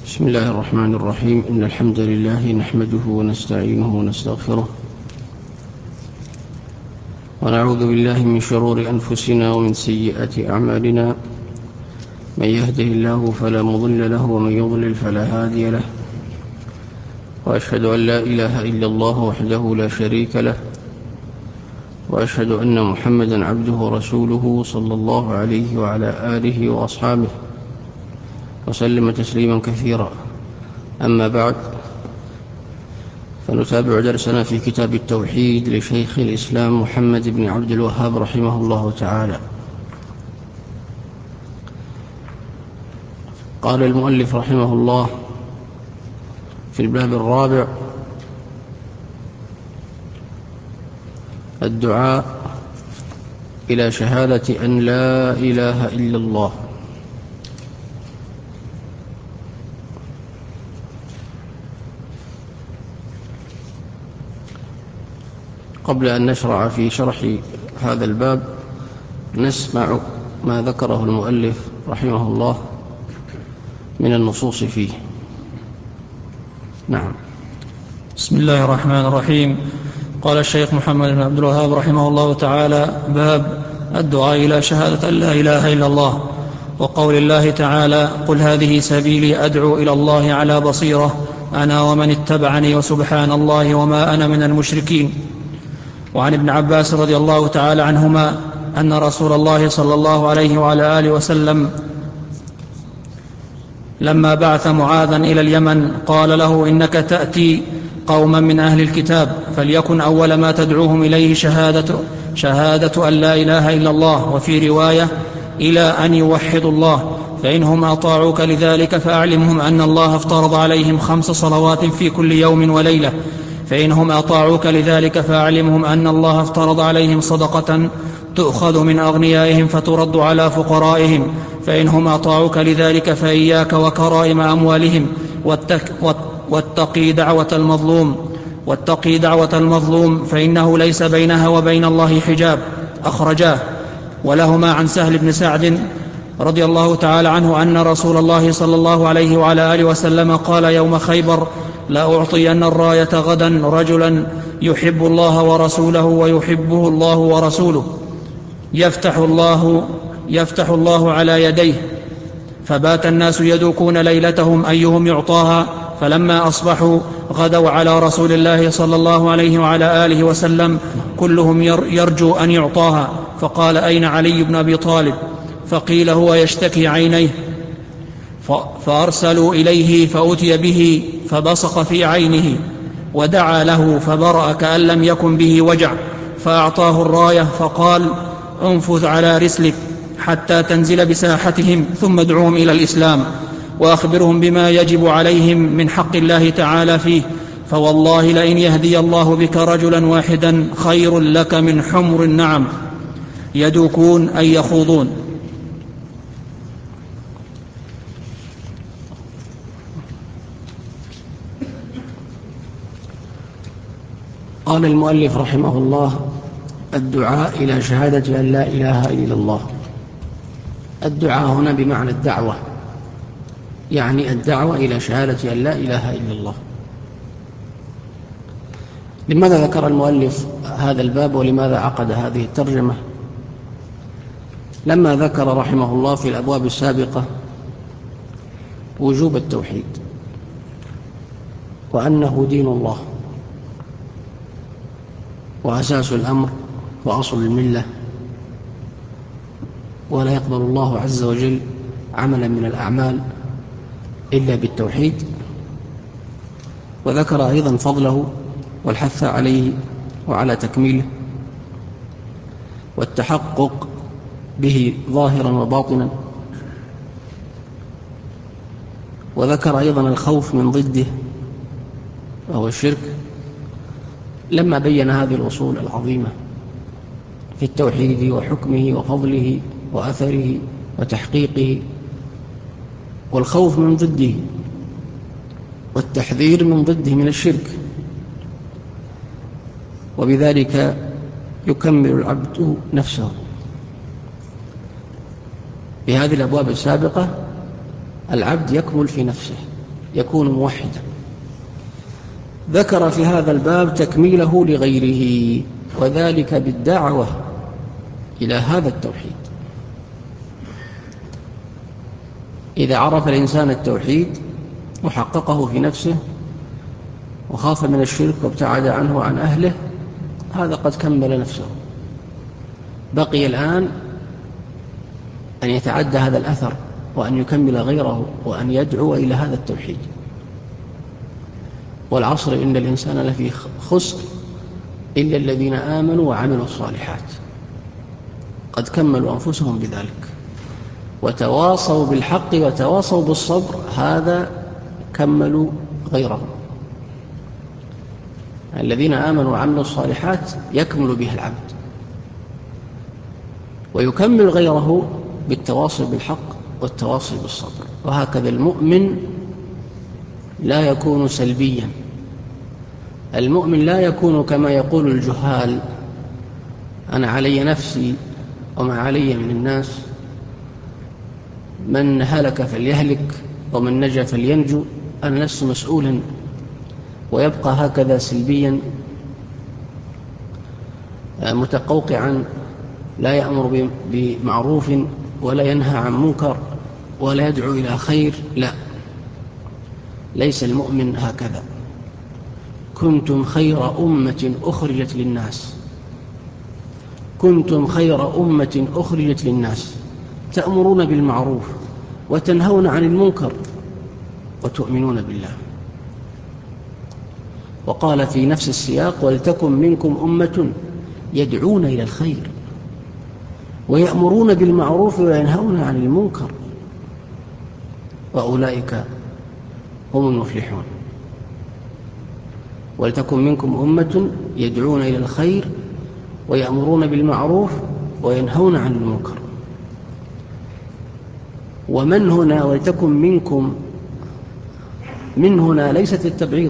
بسم الله الرحمن الرحيم. إن الحمد لله نحمده ونستعينه ونستغفره ونعوذ بالله من شرور أنفسنا ومن سيئات أعمالنا. من يهده الله فلا مضل له ومن يضلل فلا هادي له، وأشهد أن لا إله إلا الله وحده لا شريك له، وأشهد أن محمدا عبده ورسوله صلى الله عليه وعلى آله وأصحابه وسلم تسليما كثيرا. أما بعد، فنتابع درسنا في كتاب التوحيد لشيخ الإسلام محمد بن عبد الوهاب رحمه الله تعالى. قال المؤلف رحمه الله في الباب الرابع: الدعاء إلى شهادة أن لا إله إلا الله. قبل أن نشرع في شرح هذا الباب نسمع ما ذكره المؤلف رحمه الله من النصوص فيه. نعم. بسم الله الرحمن الرحيم. قال الشيخ محمد بن عبد الوهاب رحمه الله تعالى: باب الدعاء إلى شهادة أن لا إله إلا الله، وقول الله تعالى: قل هذه سبيلي أدعو إلى الله على بصيرة أنا ومن اتبعني وسبحان الله وما أنا من المشركين. وعن ابن عباس رضي الله تعالى عنهما أن رسول الله صلى الله عليه وعلى آله وسلم لما بعث معاذا إلى اليمن قال له: إنك تأتي قوما من أهل الكتاب، فليكن أول ما تدعوهم إليه شهادة أن لا إله إلا الله، وفي رواية: إلى أن يوحدوا الله، فإنهم أطاعوك لذلك فأعلمهم أن الله افترض عليهم 5 صلوات في كل يوم وليلة، فإنهم أطاعوك لذلك فأعلمهم أن الله افترض عليهم صدقة تؤخذ من أغنيائهم فترد على فقرائهم، فإنهم أطاعوك لذلك فإياك وكرائم أموالهم، واتقي دعوة المظلوم فإنه ليس بينها وبين الله حجاب. أخرجاه. ولهما عن سهل بن سعد رضي الله تعالى عنه أن رسول الله صلى الله عليه وعلى آله وسلم قال يوم خيبر: لا أعطين الراية غدا رجلا يحب الله ورسوله ويحبه الله ورسوله، يفتح الله على يديه. فبات الناس يدوكون ليلتهم أيهم يعطاها، فلما أصبحوا غدوا على رسول الله صلى الله عليه وعلى آله وسلم كلهم يرجو أن يعطاها، فقال: أين علي بن أبي طالب؟ فقيل: هو يشتكي عينيه. فأرسلوا إليه فأتي به فبصق في عينه ودعا له فبرأ كأن لم يكن به وجع، فأعطاه الراية فقال: انفذ على رسلك حتى تنزل بساحتهم، ثم ادعوهم إلى الإسلام وأخبرهم بما يجب عليهم من حق الله تعالى فيه، فوالله لئن يهدي الله بك رجلا واحدا خير لك من حمر النعم. يدوكون أي يخوضون. قال المؤلف رحمه الله: الدعاء إلى شهادة أن لا إله إلا الله. الدعاء هنا بمعنى الدعوة، يعني الدعوة إلى شهادة أن لا إله إلا الله. لماذا ذكر المؤلف هذا الباب ولماذا عقد هذه الترجمة؟ لما ذكر رحمه الله في الأبواب السابقة وجوب التوحيد وأنه دين الله وأساس الأمر وأصل الملة، ولا يقبل الله عز وجل عملا من الأعمال إلا بالتوحيد، وذكر أيضا فضله والحث عليه وعلى تكميله والتحقق به ظاهرا وباطنا، وذكر أيضا الخوف من ضده وهو الشرك. لما بين هذه الأصول العظيمة في التوحيد وحكمه وفضله وأثره وتحقيقه والخوف من ضده والتحذير من ضده من الشرك، وبذلك يكمل العبد نفسه. في هذه الأبواب السابقة العبد يكمل في نفسه يكون موحدا. ذكر في هذا الباب تكميله لغيره، وذلك بالدعوة إلى هذا التوحيد. إذا عرف الإنسان التوحيد وحققه في نفسه وخاف من الشرك وابتعد عنه وعن أهله، هذا قد كمل نفسه. بقي الآن أن يتعدى هذا الأثر وأن يكمل غيره وأن يدعو إلى هذا التوحيد. والعصر إن الإنسان لفي خسر إلا الذين آمنوا وعملوا الصالحات، قد كملوا أنفسهم بذلك وتواصوا بالحق وتواصوا بالصبر، هذا كملوا غيرهم. الذين آمنوا وعملوا الصالحات يكمل بها العبد، ويكمل غيره بالتواصي بالحق والتواصي بالصبر. وهكذا المؤمن لا يكون سلبيا، المؤمن لا يكون كما يقول الجهال: أنا علي نفسي وما علي من الناس، من هلك فليهلك ومن نجا فلينجو، أنا لست مسؤولا، ويبقى هكذا سلبيا متقوقعا، لا يأمر بمعروف ولا ينهى عن منكر ولا يدعو إلى خير. لا، ليس المؤمن هكذا. كنتم خير أمة أخرجت للناس، كنتم خير أمة أخرجت للناس تأمرون بالمعروف وتنهون عن المنكر وتؤمنون بالله. وقال في نفس السياق: ولتكن منكم أمة يدعون إلى الخير ويأمرون بالمعروف وينهون عن المنكر وأولئك هم المفلحون. ولتكن منكم أمة يدعون إلى الخير ويأمرون بالمعروف وينهون عن المنكر. ومن هنا ولتكن منكم، من هنا ليست للتبعيض،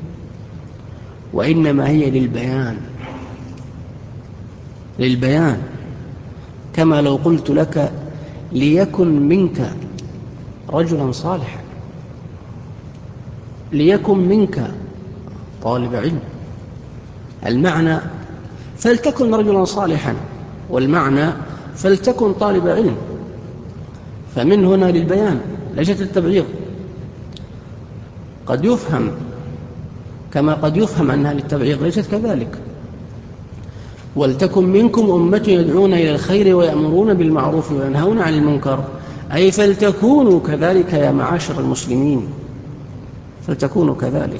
وإنما هي للبيان. كما لو قلت لك: ليكن منك رجلا صالحا، ليكن منك طالب علم. المعنى فلتكن رجلا صالحا، والمعنى فلتكن طالب علم. فمن هنا للبيان ليست التبعيض. قد يفهم كما قد يفهم أنها للتبعيض، ليست كذلك. ولتكن منكم أمة يدعون إلى الخير ويأمرون بالمعروف وينهون عن المنكر، أي فلتكونوا كذلك يا معاشر المسلمين، فلتكونوا كذلك.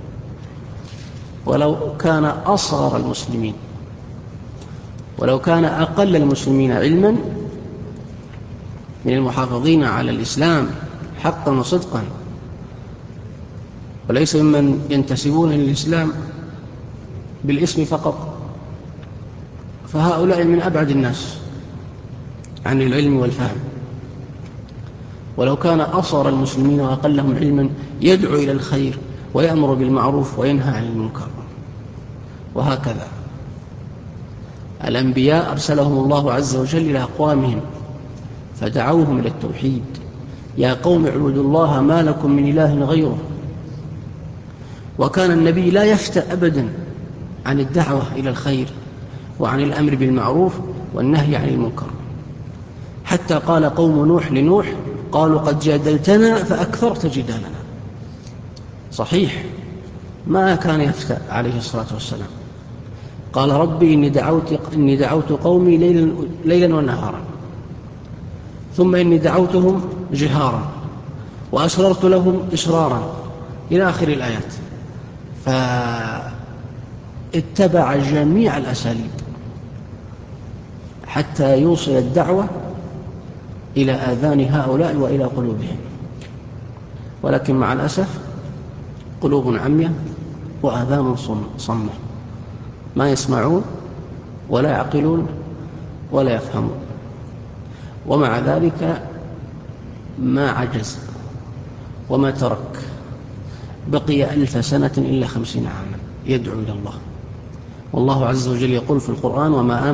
ولو كان أصغر المسلمين، ولو كان أقل المسلمين علما من المحافظين على الإسلام حقا وصدقا، وليس ممن ينتسبون للإسلام بالاسم فقط، فهؤلاء من أبعد الناس عن العلم والفهم. ولو كان أصغر المسلمين وأقلهم علما يدعو إلى الخير ويأمر بالمعروف وينهى عن المنكر. وهكذا الأنبياء أرسلهم الله عز وجل إلى أقوامهم فدعوهم إلى التوحيد: يا قوم اعبدوا الله ما لكم من إله غيره. وكان النبي لا يفتأ أبدا عن الدعوة إلى الخير وعن الأمر بالمعروف والنهي عن المنكر، حتى قال قوم نوح لنوح: قالوا قد جادلتنا فأكثرت جدالنا. صحيح، ما كان يفتأ عليه الصلاة والسلام. قال: ربي إني دعوت قومي ليلا ونهارا، ثم إني دعوتهم جهارا وأسررت لهم إسرارا، إلى آخر الآيات. فاتبع جميع الأساليب حتى يوصل الدعوة إلى آذان هؤلاء وإلى قلوبهم. ولكن مع الأسف قلوب عمية وآذان صمة، ما يسمعون ولا يعقلون ولا يفهمون. ومع ذلك ما عجز وما ترك، بقي 1000 سنة إلا 50 عاما يدعو إلى الله. والله عز وجل يقول في القرآن: وما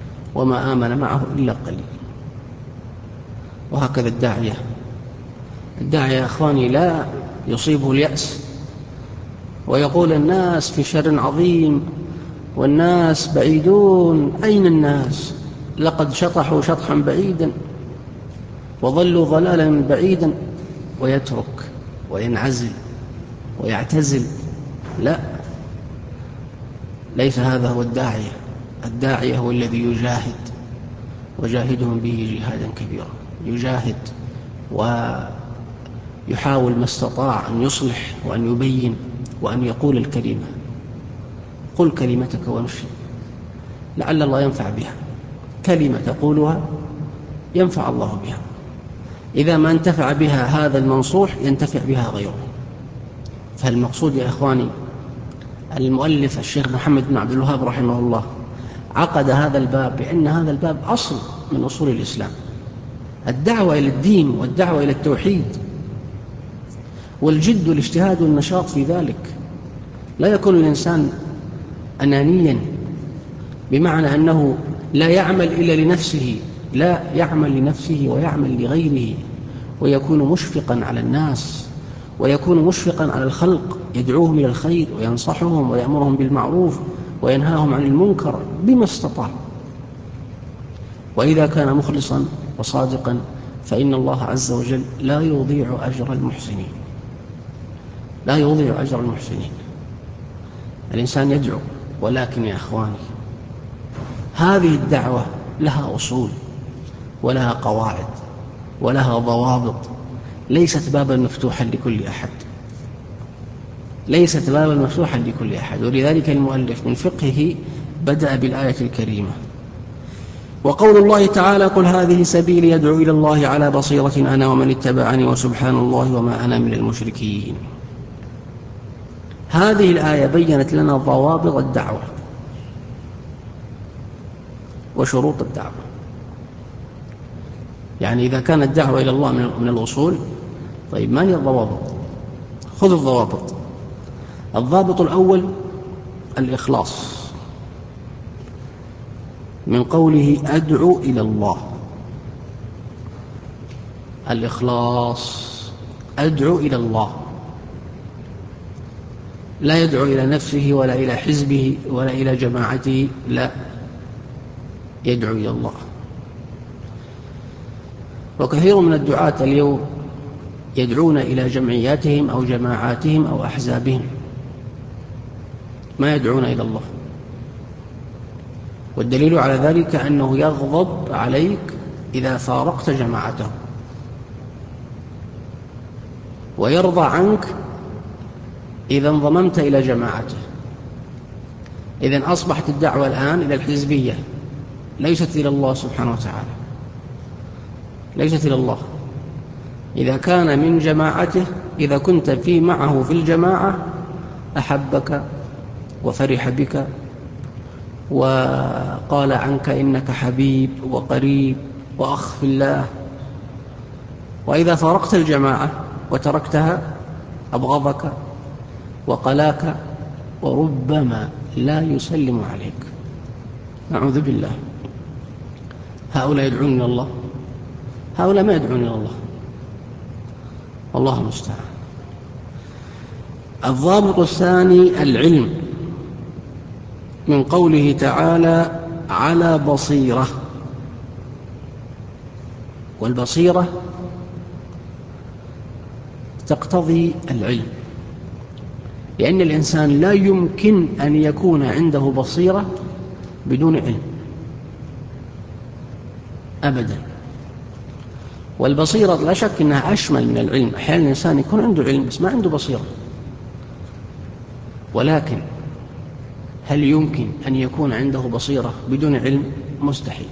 آمن معه إلا قليل. وهكذا الداعية الداعي يا أخواني لا يصيبه اليأس ويقول الناس في شر عظيم والناس بعيدون، أين الناس؟ لقد شطحوا شطحا بعيدا وظلوا ضلالا بعيدا، ويترك وينعزل ويعتزل. لا، ليس هذا هو الداعية. الداعية هو الذي يجاهد، وجاهدهم به جهادا كبيرا، يجاهد ويحاول ما استطاع أن يصلح وأن يبين وأن يقول الكلمة. قل كلمتك وامشي، لعل الله ينفع بها. كلمة تقولها ينفع الله بها، إذا ما انتفع بها هذا المنصوح ينتفع بها غيره. فالمقصود يا إخواني، المؤلف الشيخ محمد بن عبد الوهاب رحمه الله عقد هذا الباب بأن هذا الباب أصل من أصول الإسلام، الدعوة إلى الدين والدعوة إلى التوحيد، والجد والاجتهاد والنشاط في ذلك. لا يكون الإنسان أنانيا بمعنى أنه لا يعمل إلا لنفسه، لا، يعمل لنفسه ويعمل لغيره، ويكون مشفقا على الناس ويكون مشفقا على الخلق، يدعوهم إلى الخير وينصحهم ويأمرهم بالمعروف وينهاهم عن المنكر بما استطاع. وإذا كان مخلصا وصادقا فإن الله عز وجل لا يضيع أجر المحسنين، لا يضيع أجر المحسنين. الإنسان يدعو، ولكن يا أخواني هذه الدعوة لها أصول ولها قواعد ولها ضوابط، ليست بابا مفتوحا لكل أحد، ليست بابا مفتوحا لكل أحد. ولذلك المؤلف من فقهه بدأ بالآية الكريمة. وقول الله تعالى: قل هذه سبيلي يدعو إلى الله على بصيرة أنا ومن اتبعني وسبحان الله وما أنا من المشركين. هذه الآية بيّنت لنا ضوابط الدعوة وشروط الدعوة. يعني إذا كانت الدعوة إلى الله من الأصول، طيب ما هي الضوابط؟ خذ الضوابط. الضابط الأول الإخلاص، من قوله أدعو إلى الله، الإخلاص، أدعو إلى الله، لا يدعو إلى نفسه ولا إلى حزبه ولا إلى جماعته، لا، يدعو إلى الله. وكثير من الدعاة اليوم يدعون إلى جمعياتهم أو جماعاتهم أو أحزابهم، ما يدعون إلى الله. والدليل على ذلك أنه يغضب عليك إذا فارقت جماعته، ويرضى عنك إذا انضممت إلى جماعته. إذن أصبحت الدعوة الآن إلى الحزبية، ليست إلى الله سبحانه وتعالى، ليست إلى الله. إذا كان من جماعته، إذا كنت معه في الجماعة أحبك وفرح بك وقال عنك إنك حبيب وقريب وأخ في الله. وإذا فارقت الجماعة وتركتها أبغضك وقلاك وربما لا يسلم عليك، نعوذ بالله. هؤلاء يدعون إلى الله؟ هؤلاء ما يدعون إلى الله، والله المستعان. الضابط الثاني العلم، من قوله تعالى على بصيرة، والبصيرة تقتضي العلم، لأن الإنسان لا يمكن أن يكون عنده بصيرة بدون علم أبدا. والبصيرة لا شك أنها أشمل من العلم. أحيانا الإنسان يكون عنده علم بس ما عنده بصيرة، ولكن هل يمكن أن يكون عنده بصيرة بدون علم؟ مستحيل،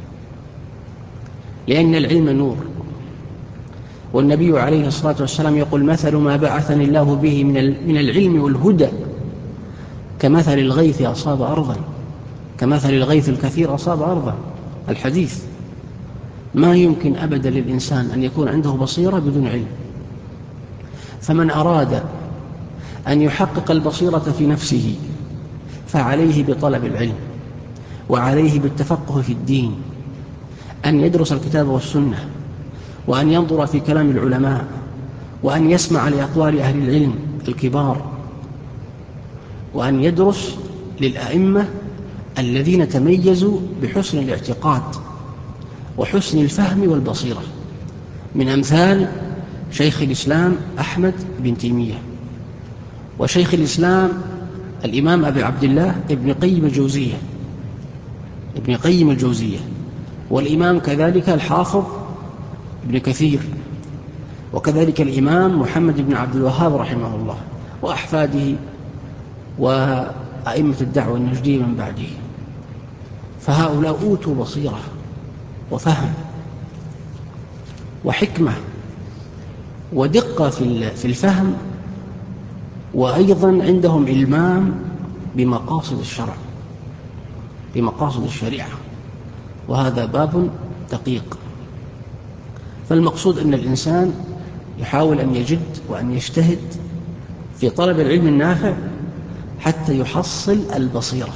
لأن العلم نور. والنبي عليه الصلاة والسلام يقول: مثل ما بعثني الله به من العلم والهدى كمثل الغيث أصاب أرضا، كمثل الغيث الكثير أصاب أرضا. الحديث. ما يمكن أبدا للإنسان أن يكون عنده بصيرة بدون علم. فمن أراد أن يحقق البصيرة في نفسه فعليه بطلب العلم، وعليه بالتفقه في الدين، أن يدرس الكتاب والسنة، وأن ينظر في كلام العلماء، وأن يسمع لأقوال أهل العلم الكبار، وأن يدرس للأئمة الذين تميزوا بحسن الاعتقاد وحسن الفهم والبصيرة، من أمثال شيخ الإسلام أحمد بن تيمية، وشيخ الإسلام الإمام أبي عبد الله ابن قيم الجوزية، والإمام كذلك الحافظ ابن كثير، وكذلك الإمام محمد بن عبد الوهاب رحمه الله، وأحفاده وأئمة الدعوة النجدية من بعده. فهؤلاء أوتوا بصيرة وفهم وحكمة ودقة في الفهم، وأيضا عندهم إلمام بمقاصد الشرع، بمقاصد الشريعة، وهذا باب دقيق. فالمقصود أن الإنسان يحاول أن يجد وأن يجتهد في طلب العلم النافع حتى يحصل البصيرة.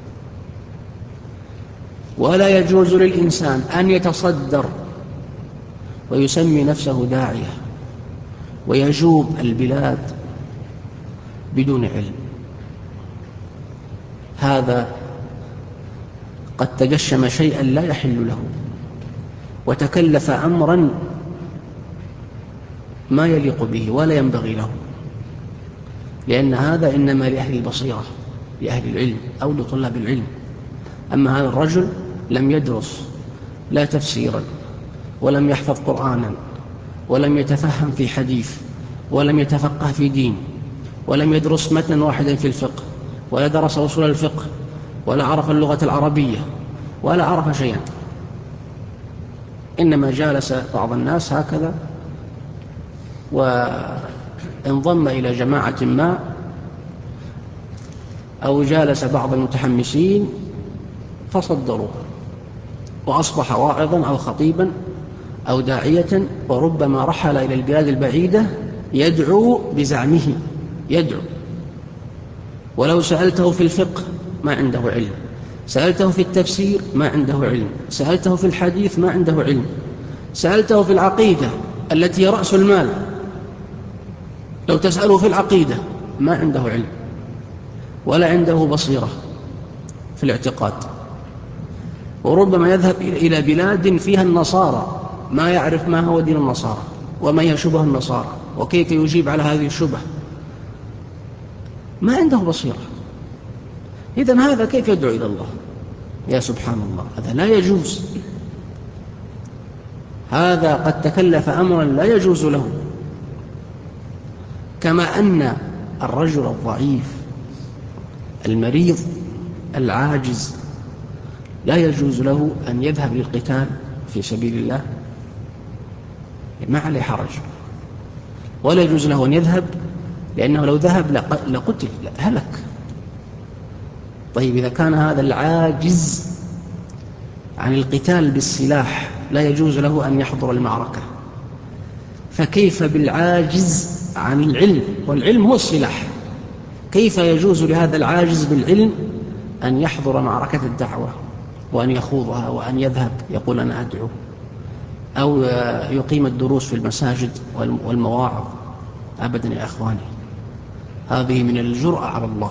ولا يجوز للإنسان أن يتصدر ويسمي نفسه داعية ويجوب البلاد بدون علم. هذا قد تجشم شيئا لا يحل له، وتكلف أمرا ما يليق به ولا ينبغي له، لأن هذا إنما لأهل البصيرة، لأهل العلم أو لطلاب العلم. أما هذا الرجل لم يدرس لا تفسيرا، ولم يحفظ قرآنا، ولم يتفهم في حديث، ولم يتفقه في دين، ولم يدرس متنا واحدا في الفقه، ولا درس أصول الفقه، ولا عرف اللغة العربية، ولا عرف شيئا، إنما جالس بعض الناس هكذا وانضم إلى جماعة ما، أو جالس بعض المتحمسين فصدروه، وأصبح واعظا أو خطيبا أو داعية، وربما رحل إلى البلاد البعيدة يدعو بزعمه، يدعو. ولو سألته في الفقه ما عنده علم، سألته في التفسير ما عنده علم، سألته في الحديث ما عنده علم، سألته في العقيدة التي هي رأس المال، لو تسأله في العقيدة ما عنده علم ولا عنده بصيرة في الاعتقاد. وربما يذهب إلى بلاد فيها النصارى ما يعرف ما هو دين النصارى وما هي شبه النصارى وكيف يجيب على هذه الشبه، ما عنده بصيرة. إذن هذا كيف يدعو إلى الله؟ يا سبحان الله، هذا لا يجوز. هذا قد تكلف أمرا لا يجوز له. كما أن الرجل الضعيف المريض العاجز لا يجوز له أن يذهب للقتال في سبيل الله، ما عليه حرج، ولا يجوز له أن يذهب، لأنه لو ذهب لقتل هلك. طيب إذا كان هذا العاجز عن القتال بالسلاح لا يجوز له أن يحضر المعركة، فكيف بالعاجز عن العلم؟ والعلم هو السلاح. كيف يجوز لهذا العاجز بالعلم أن يحضر معركة الدعوة وأن يخوضها وأن يذهب يقول أنا أدعو، أو يقيم الدروس في المساجد والمواعظ؟ أبدا يا أخواني، هذه من الجرأة على الله،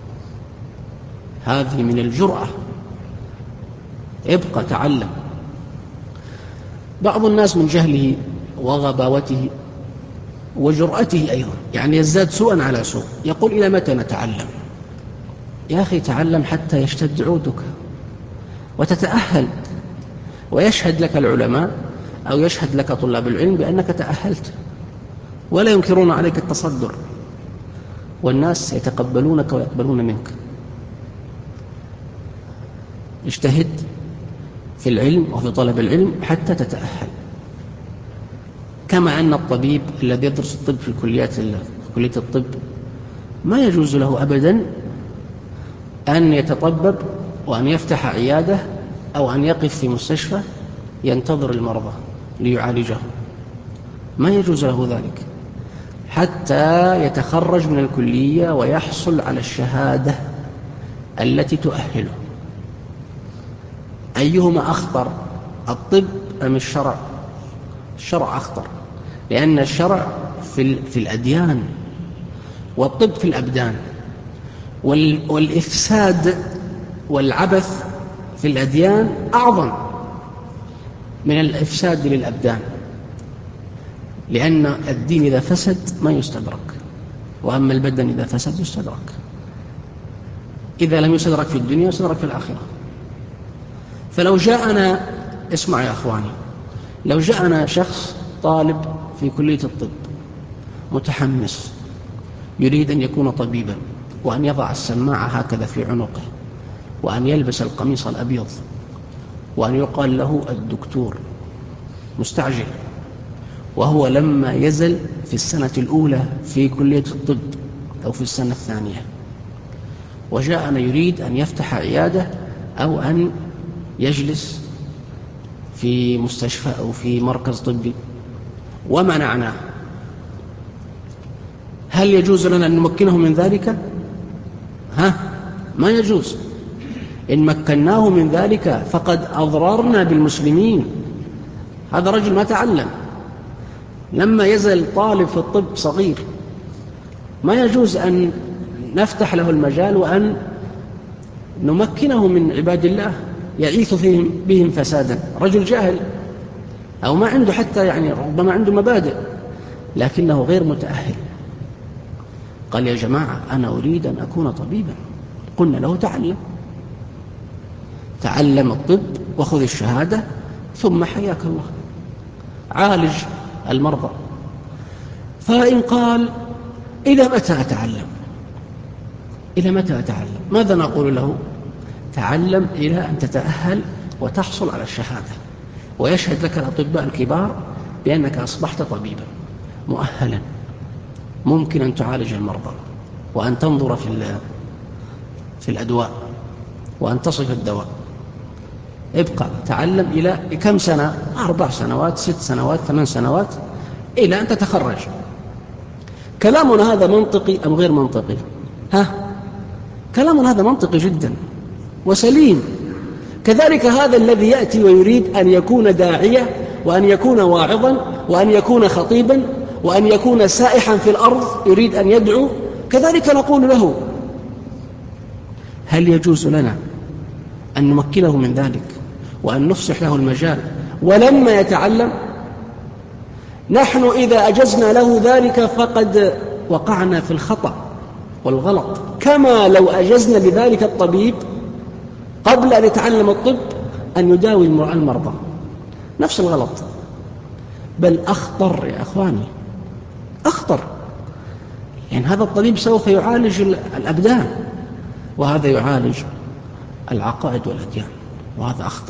هذه من الجرأة. ابقى تعلم. بعض الناس من جهله وغباوته وجرأته أيضا يعني يزداد سوءا على سوء، يقول إلى متى نتعلم؟ يا أخي تعلم حتى يشتد عودك وتتأهل، ويشهد لك العلماء أو يشهد لك طلاب العلم بأنك تأهلت، ولا ينكرون عليك التصدر، والناس يتقبلونك ويقبلون منك. اجتهد في العلم وفي طلب العلم حتى تتأهل. كما أن الطبيب الذي يدرس الطب في كلية الطب ما يجوز له أبدا أن يتطبب وأن يفتح عيادة أو أن يقف في مستشفى ينتظر المرضى ليعالجهم، ما يجوز له ذلك حتى يتخرج من الكلية ويحصل على الشهادة التي تؤهله. أيهما أخطر، الطب أم الشرع؟ الشرع أخطر، لأن الشرع في الأديان، والطب في الأبدان. والإفساد والعبث في الأديان أعظم من الإفساد للأبدان، لأن الدين إذا فسد ما يستدرك، وأما البدن إذا فسد يستدرك. إذا لم يستدرك في الدنيا يستدرك في الآخرة. فلو جاءنا، اسمع يا أخواني، لو جاءنا شخص طالب في كلية الطب متحمس يريد أن يكون طبيبا، وأن يضع السماعة هكذا في عنقه، وأن يلبس القميص الأبيض، وأن يقال له الدكتور، مستعجل، وهو لما يزل في السنة الأولى في كلية الطب أو في السنة الثانية، وجاءنا يريد أن يفتح عيادة أو أن يجلس في مستشفى أو في مركز طبي ومنعناه، هل يجوز لنا أن نمكنه من ذلك؟ ما يجوز. إن مكناه من ذلك فقد أضررنا بالمسلمين. هذا رجل ما تعلم، لما يزل طالب في الطب صغير، ما يجوز أن نفتح له المجال وأن نمكنه من عباد الله يعيث بهم فسادا. رجل جاهل أو ما عنده حتى ربما عنده مبادئ لكنه غير متأهل. قال يا جماعة أنا أريد أن أكون طبيبا. قلنا له تعلم الطب وخذ الشهادة ثم حياك الله عالج المرضى. فإن قال إلى متى أتعلم؟ ماذا نقول له؟ تعلم إلى أن تتأهل وتحصل على الشهادة، ويشهد لك الأطباء الكبار بأنك أصبحت طبيبا مؤهلا ممكن أن تعالج المرضى، وأن تنظر في الأدواء، وأن تصف الدواء. ابقى تعلم إلى كم سنة؟ 4 سنوات 6 سنوات 8 سنوات إلى أن تتخرج. كلامنا هذا منطقي أم غير منطقي؟ كلامنا هذا منطقي جدا وسليم. كذلك هذا الذي يأتي ويريد أن يكون داعية، وأن يكون واعظا، وأن يكون خطيبا، وأن يكون سائحا في الأرض يريد أن يدعو، كذلك نقول له هل يجوز لنا أن نمكنه من ذلك وأن نفسح له المجال ولما يتعلم؟ نحن إذا أجزنا له ذلك فقد وقعنا في الخطأ والغلط، كما لو أجزنا لذلك الطبيب قبل أن يتعلم الطب أن يداوي المرضى. نفس الغلط، بل أخطر يا أخواني، أخطر. هذا الطبيب سوف يعالج الأبدان، وهذا يعالج العقائد والأديان، وهذا أخطر.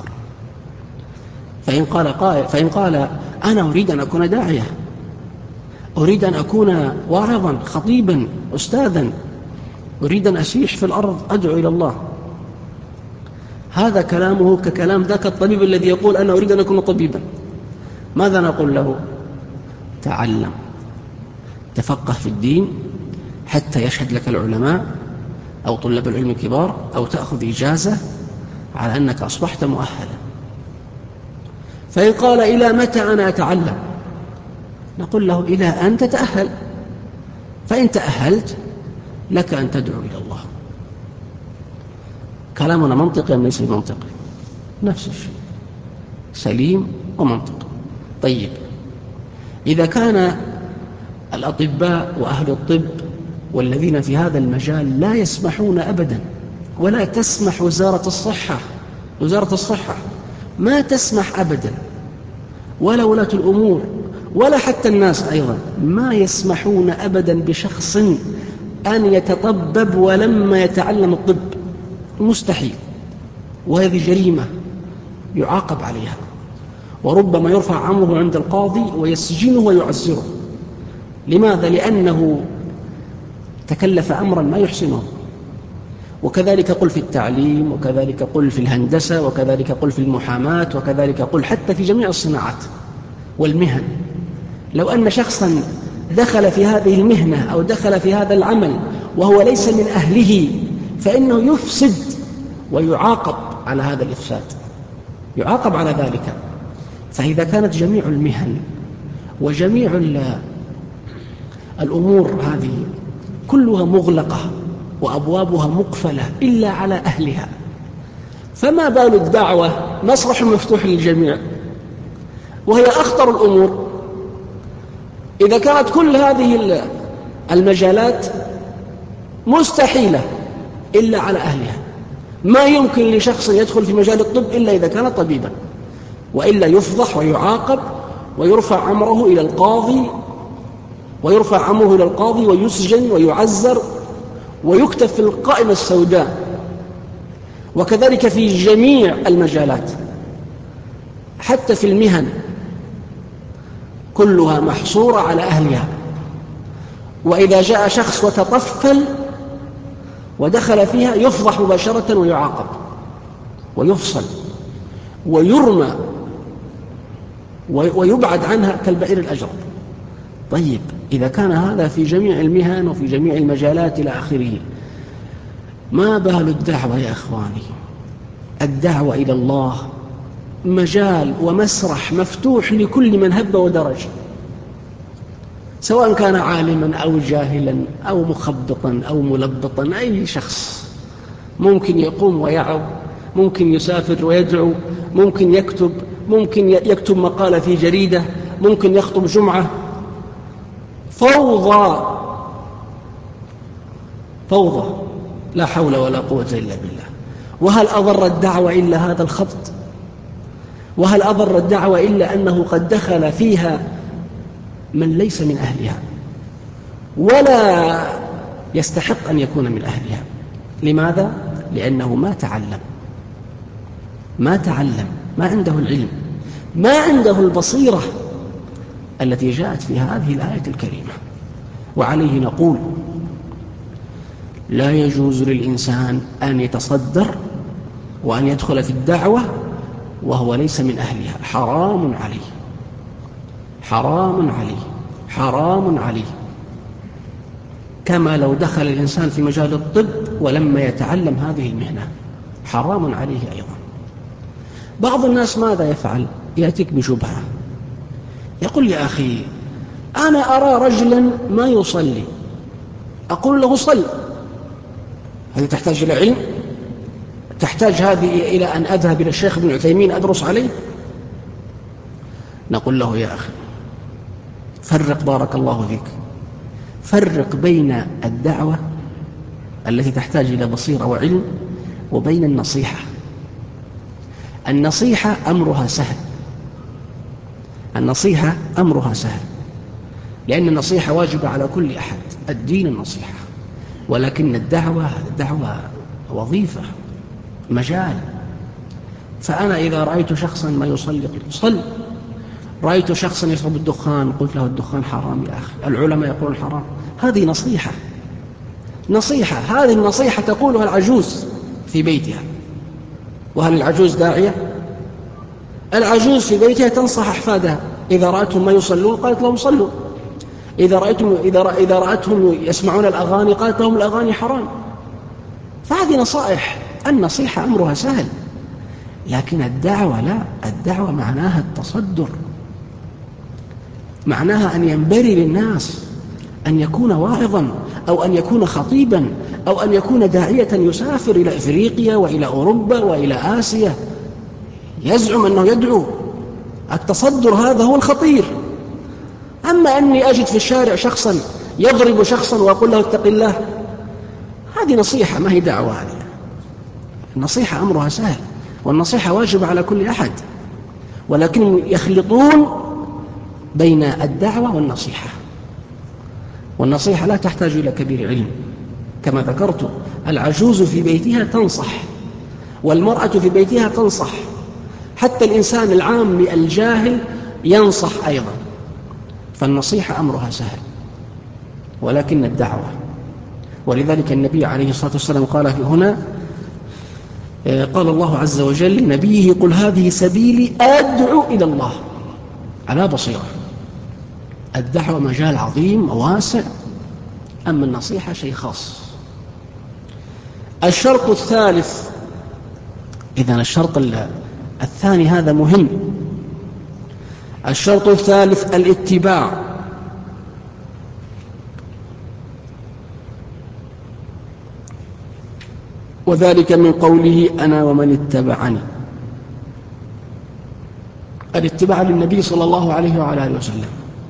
فإن قال أنا أريد أن أكون داعية، أريد أن أكون واعظا خطيبا أستاذا، أريد أن أسيح في الأرض أدعو إلى الله، هذا كلامه ككلام ذاك الطبيب الذي يقول أنا أريد أن أكون طبيبا. ماذا نقول له؟ تعلم، تفقه في الدين حتى يشهد لك العلماء أو طلاب العلم الكبار، أو تأخذ إجازة على أنك أصبحت مؤهلا. فإن قال إلى متى أنا أتعلم؟ نقول له إلى أن تتأهل، فإن تأهلت لك أن تدعو إلى الله. كلامنا منطقي أم ليس منطقي؟ نفس الشيء، سليم ومنطقي. طيب، إذا كان الأطباء وأهل الطب والذين في هذا المجال لا يسمحون أبدا، ولا تسمح وزارة الصحة ما تسمح أبدا، ولا ولاة الأمور ولا حتى الناس أيضا ما يسمحون أبدا بشخص أن يتطبب ولما يتعلم الطب، مستحيل. وهذه جريمة يعاقب عليها، وربما يرفع أمره عند القاضي ويسجنه ويعزره. لماذا؟ لأنه تكلف أمرا ما يحسنه. وكذلك قل في التعليم، وكذلك قل في الهندسة، وكذلك قل في المحاماة، وكذلك قل حتى في جميع الصناعات والمهن. لو أن شخصا دخل في هذه المهنة أو دخل في هذا العمل وهو ليس من أهله، فإنه يفسد ويعاقب على هذا الإفساد، يعاقب على ذلك. فإذا كانت جميع المهن وجميع الأمور هذه كلها مغلقة وأبوابها مقفلة إلا على أهلها، فما بال الدعوة مسرح مفتوح للجميع وهي أخطر الأمور؟ إذا كانت كل هذه المجالات مستحيلة إلا على أهلها، ما يمكن لشخص يدخل في مجال الطب إلا إذا كان طبيبا، وإلا يفضح ويعاقب ويرفع أمره إلى القاضي ويسجن ويعزر ويكتب في القائمة السوداء. وكذلك في جميع المجالات، حتى في المهن كلها محصورة على أهلها. وإذا جاء شخص وتطفل ودخل فيها يفضح مباشرة ويعاقب ويفصل ويرمى ويبعد عنها كالبعير الأجرب. طيب، إذا كان هذا في جميع المهن وفي جميع المجالات إلى آخره، ما بال الدعوة يا أخواني؟ الدعوة إلى الله مجال ومسرح مفتوح لكل من هب ودرج، سواء كان عالما أو جاهلا أو مخبطا أو ملبطا. أي شخص ممكن يقوم ويعظ، ممكن يسافر ويدعو، ممكن يكتب مقالة في جريدة، ممكن يخطب جمعة. فوضى لا حول ولا قوة إلا بالله. وهل أضر الدعوة إلا هذا الخبط؟ وهل أضر الدعوة إلا أنه قد دخل فيها من ليس من أهلها ولا يستحق أن يكون من أهلها؟ لماذا؟ لأنه ما تعلم، ما عنده العلم، ما عنده البصيرة التي جاءت في هذه الآية الكريمة. وعليه نقول: لا يجوز للإنسان أن يتصدر وأن يدخل في الدعوة وهو ليس من أهلها. حرام عليه، كما لو دخل الإنسان في مجال الطب ولما يتعلم هذه المهنة حرام عليه أيضا. بعض الناس ماذا يفعل؟ يأتيك بشبهة، يقول: يا أخي، أنا أرى رجلا ما يصلي، أقول له: صل. هذه تحتاج إلى علم؟ تحتاج هذه إلى أن أذهب إلى الشيخ ابن عثيمين أدرس عليه؟ نقول له: يا أخي، فرق، بارك الله فيك، فرق بين الدعوة التي تحتاج إلى بصيرة وعلم وبين النصيحة. النصيحة أمرها سهل، لأن النصيحة واجبة على كل أحد، الدين النصيحة. ولكن الدعوة وظيفة، مجال. فأنا إذا رأيت شخصا ما يصلي قلت: صل. رأيت شخصا يشرب الدخان قلت له: الدخان حرام يا أخي، العلماء يقولون حرام. هذه نصيحة. هذه النصيحة تقولها العجوز في بيتها. وهل العجوز داعية؟ العجوز في بيتها تنصح أحفادها، إذا رأتهم ما يصلون قالت لهم صلوا، إذا رأتهم يسمعون الأغاني قالت لهم الأغاني حرام. فهذه نصائح. النصيحة أمرها سهل، لكن الدعوة لا. الدعوة معناها التصدر، معناها أن ينبري للناس، أن يكون واعظا أو أن يكون خطيبا أو أن يكون داعية يسافر إلى إفريقيا وإلى أوروبا وإلى آسيا يزعم أنه يدعو. التصدر هذا هو الخطير. أما أني أجد في الشارع شخصا يضرب شخصا وأقول له: اتق الله، هذه نصيحة، ما هي دعوة. هذه النصيحة أمرها سهل، والنصيحة واجبة على كل أحد، ولكن يخلطون بين الدعوة والنصيحة لا تحتاج إلى كبير علم. كما ذكرت، العجوز في بيتها تنصح، والمرأة في بيتها تنصح، حتى الإنسان العام الجاهل ينصح أيضا. فالنصيحة أمرها سهل، ولكن الدعوة. ولذلك النبي عليه الصلاة والسلام قال في هنا، قال الله عز وجل لنبيه: قل هذه سبيلي أدعو إلى الله على بصيرة. الدعوة مجال عظيم وواسع، أما النصيحة شيء خاص. الشرط الثالث، إذن الشرط الثاني هذا مهم. الشرط الثالث الاتباع. وذلك من قوله أنا ومن اتبعني. الاتباع للنبي صلى الله عليه وعلى آله وسلم.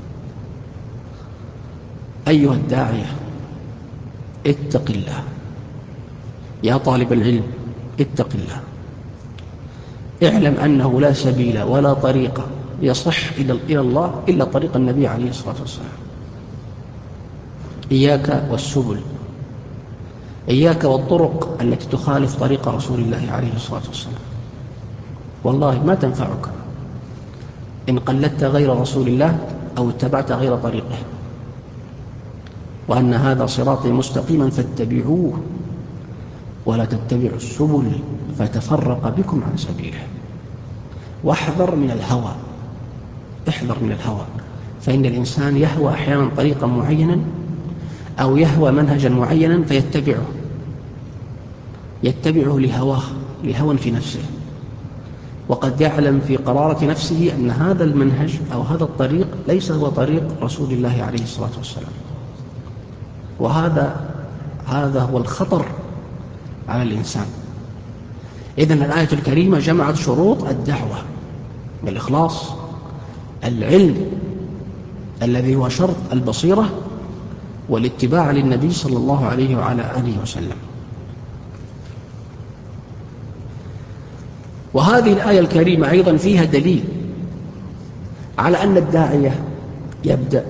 أيها الداعية اتق الله، يا طالب العلم اتق الله، اعلم أنه لا سبيل ولا طريق يصح إلى الله إلا طريق النبي عليه الصلاة والسلام. إياك والسبل، إياك والطرق التي تخالف طريق رسول الله عليه الصلاة والسلام، والله ما تنفعك إن قلدت غير رسول الله أو اتبعت غير طريقه. وأن هذا صراطي مستقيما فاتبعوه ولا تتبعوا السبل فتفرق بكم عن سبيله. واحذر من الهوى، احذر من الهوى، فإن الإنسان يهوى أحيانا طريقا معينا أو يهوى منهجا معينا فيتبعه، يتبعه لهوى في نفسه، وقد يعلم في قرارة نفسه أن هذا المنهج أو هذا الطريق ليس هو طريق رسول الله عليه الصلاة والسلام. وهذا هو الخطر على الإنسان. إذن الآية الكريمة جمعت شروط الدعوة بالإخلاص، العلم الذي هو شرط البصيرة، والاتباع للنبي صلى الله عليه وعلى آله وسلم. وهذه الآية الكريمة أيضا فيها دليل على أن الداعية يبدأ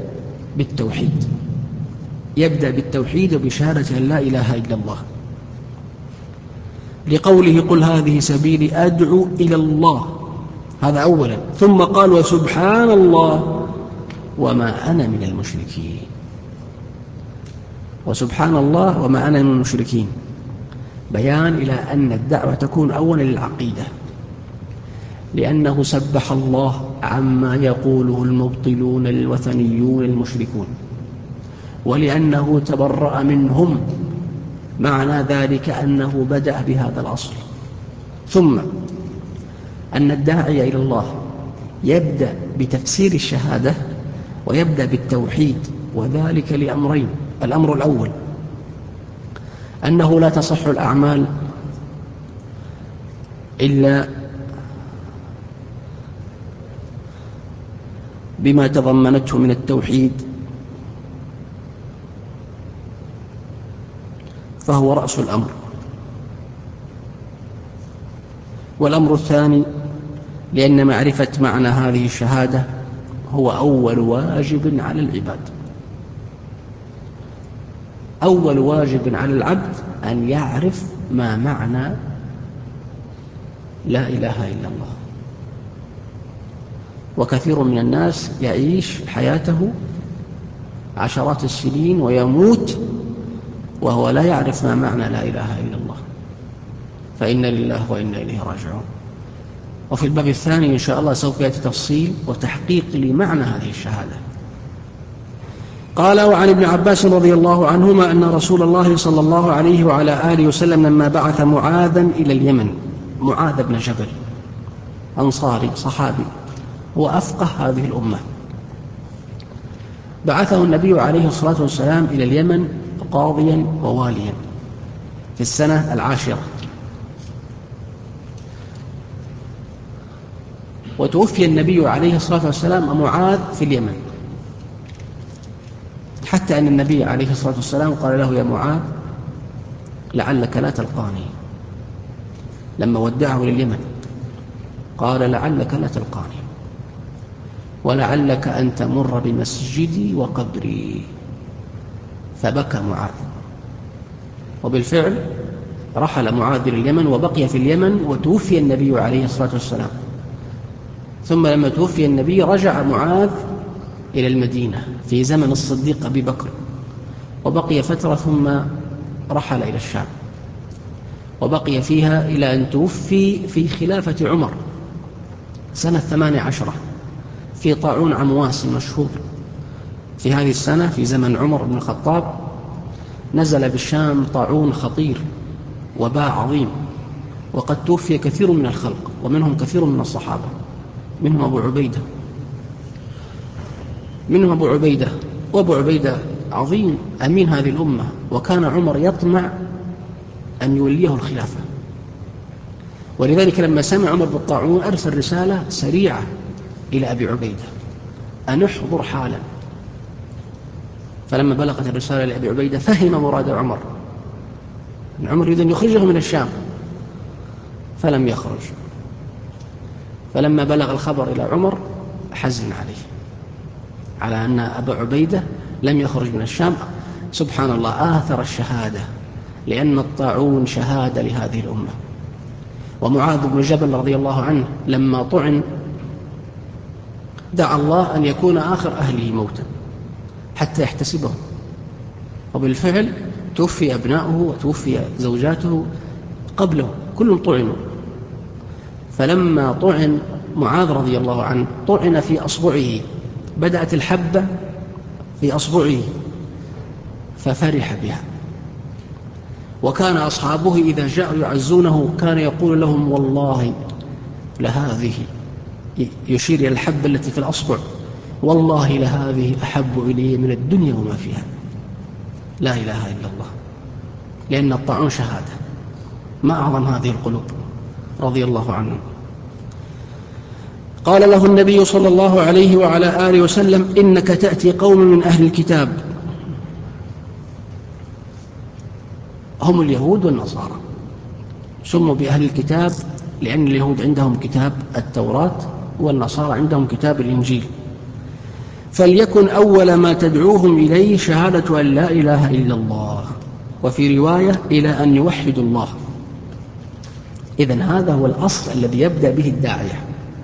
بالتوحيد وبشهادة أن لا إله إلا الله، لقوله قل هذه سبيلي أدعو إلى الله، هذا أولا، ثم قال وسبحان الله وما أنا من المشركين. وسبحان الله وما أنا من المشركين، بيان إلى أن الدعوة تكون أولا للعقيدة، لأنه سبح الله عما يقوله المبطلون الوثنيون المشركون، ولأنه تبرأ منهم، معنى ذلك أنه بدأ بهذا الأصل. ثم أن الداعي إلى الله يبدأ بتفسير الشهادة ويبدأ بالتوحيد، وذلك لأمرين. الأمر الأول أنه لا تصح الأعمال إلا بما تضمنته من التوحيد، فهو رأس الأمر. والأمر الثاني لأن معرفة معنى هذه الشهادة هو أول واجب على العباد. أول واجب على العبد أن يعرف ما معنى لا إله إلا الله. وكثير من الناس يعيش حياته عشرات السنين ويموت وهو لا يعرف ما معنى لا إله إلا الله، فإن لله وإنا إليه راجعون. وفي الباب الثاني إن شاء الله سوف يأتي تفصيل وتحقيق لمعنى هذه الشهادة. قال وعن ابن عباس رضي الله عنهما أن رسول الله صلى الله عليه وعلى آله وسلم لما بعث معاذا إلى اليمن، معاذ بن جبل أنصاري صحابي، هو أفقه هذه الأمة، بعثه النبي عليه الصلاة والسلام إلى اليمن قاضيا وواليا في السنة 10، وتوفي النبي عليه الصلاة والسلام معاذ في اليمن، حتى أن النبي عليه الصلاة والسلام قال له يا معاذ لعلك لا تلقاني. لما ودعه لليمن قال لعلك لا تلقاني ولعلك أن تمر بمسجدي وقبري. فبكى معاذ، وبالفعل رحل معاذ إلى اليمن وبقي في اليمن، وتوفي النبي عليه الصلاة والسلام. ثم لما توفي النبي رجع معاذ إلى المدينة في زمن الصديق أبي بكر، وبقي فترة ثم رحل إلى الشام، وبقي فيها إلى أن توفي في خلافة عمر سنة 18 في طاعون عمواس المشهور. في هذه السنة في زمن عمر بن الخطاب نزل بالشام طاعون خطير، وباء عظيم، وقد توفي كثير من الخلق، ومنهم كثير من الصحابة، منهم أبو عبيدة، وأبو عبيدة عظيم أمين هذه الأمة. وكان عمر يطمع أن يوليه الخلافة. ولذلك لما سمع عمر بالطاعون أرسل رسالة سريعة إلى أبي عبيدة أن احضر حالا. فلما بلغت الرسالة لأبي عبيدة فهم مراد عمر، أن عمر يريد أن يخرجه من الشام، فلم يخرج. فلما بلغ الخبر إلى عمر حزن عليه على أن أبا عبيدة لم يخرج من الشام. سبحان الله، آثر الشهادة، لأن الطاعون شهادة لهذه الأمة. ومعاذ بن جبل رضي الله عنه لما طعن دعا الله أن يكون آخر أهله موتا حتى يحتسبه، وبالفعل توفي أبناؤه وتوفي زوجاته قبله، كلهم طعنوا. فلما طعن معاذ رضي الله عنه طعن في أصبعه، بدأت الحبة في أصبعه ففرح بها. وكان أصحابه إذا جاءوا يعزونه كان يقول لهم والله لهذه، يشير إلى الحبة التي في الأصبع، والله لهذه أحب إلي من الدنيا وما فيها. لا إله إلا الله، لأن الطاعون شهادة. ما أعظم هذه القلوب رضي الله عنهم. قال له النبي صلى الله عليه وعلى آله وسلم إنك تأتي قوم من أهل الكتاب، هم اليهود والنصارى. سموا بأهل الكتاب لأن اليهود عندهم كتاب التوراة والنصارى عندهم كتاب الإنجيل. فليكن أول ما تدعوهم إليه شهادة أن لا إله إلا الله، وفي رواية إلى أن يوحدوا الله. إذن هذا هو الأصل الذي يبدأ به الداعية.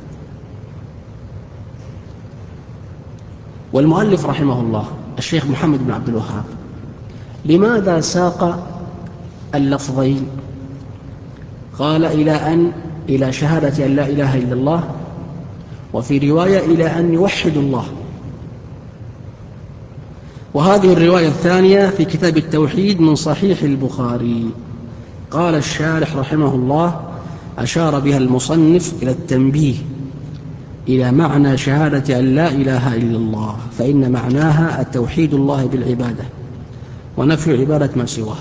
والمؤلف رحمه الله الشيخ محمد بن عبد الوهاب لماذا ساق اللفظين؟ قال إلى شهادة أن لا إله إلا الله، وفي رواية إلى أن يوحدوا الله. وهذه الرواية الثانية في كتاب التوحيد من صحيح البخاري. قال الشارح رحمه الله أشار بها المصنف إلى التنبيه إلى معنى شهادة أن لا إله إلا الله، فإن معناها التوحيد الله بالعبادة ونفي عبادة ما سواه.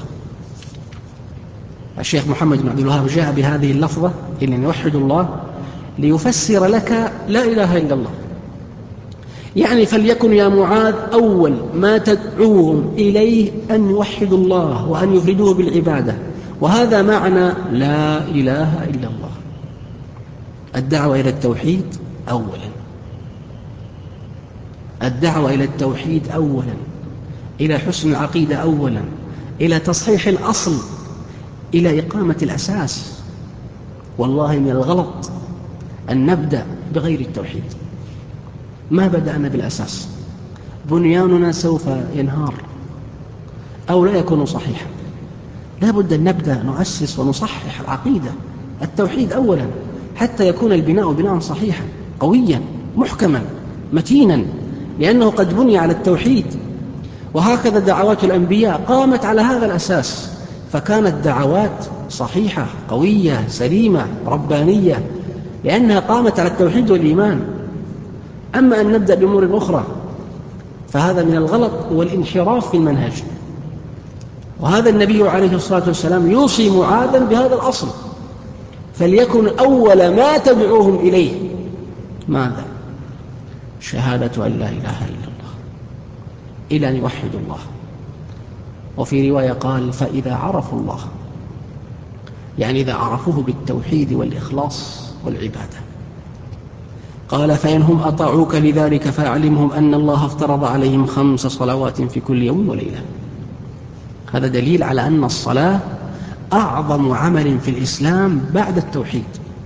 الشيخ محمد بن عبد الوهاب جاء بهذه اللفظة إلى أن يوحد الله ليفسر لك لا إله إلا الله. يعني فليكن يا معاذ أول ما تدعوهم إليه أن يوحدوا الله وأن يفردوه بالعبادة، وهذا معنى لا إله إلا الله. الدعوة إلى التوحيد أولا، الدعوة إلى التوحيد أولا، إلى حسن العقيدة أولا، إلى تصحيح الأصل، إلى إقامة الأساس. والله من الغلط أن نبدأ بغير التوحيد. ما بدأنا بالأساس، بنياننا سوف ينهار أو لا يكون صحيحا. لا بد أن نبدأ نؤسس ونصحح العقيدة، التوحيد أولا، حتى يكون البناء بناء صحيحا قويا محكما متينا، لأنه قد بني على التوحيد. وهكذا دعوات الأنبياء قامت على هذا الأساس، فكانت دعوات صحيحة قوية سليمة ربانية، لأنها قامت على التوحيد والإيمان. أما أن نبدأ بأمور أخرى فهذا من الغلط والانحراف في المنهج. وهذا النبي عليه الصلاة والسلام يوصي معاذا بهذا الأصل، فليكن أول ما تدعوهم إليه ماذا؟ شهادة أن لا إله إلا الله، إلى أن يوحدوا الله. وفي رواية قال فإذا عرفوا الله، يعني إذا عرفوه بالتوحيد والإخلاص والعبادة. قال فإنهم أطاعوك لذلك فأعلمهم أن الله افترض عليهم 5 صلوات في كل يوم وليلة. هذا دليل على أن الصلاة أعظم عمل في الإسلام بعد التوحيد.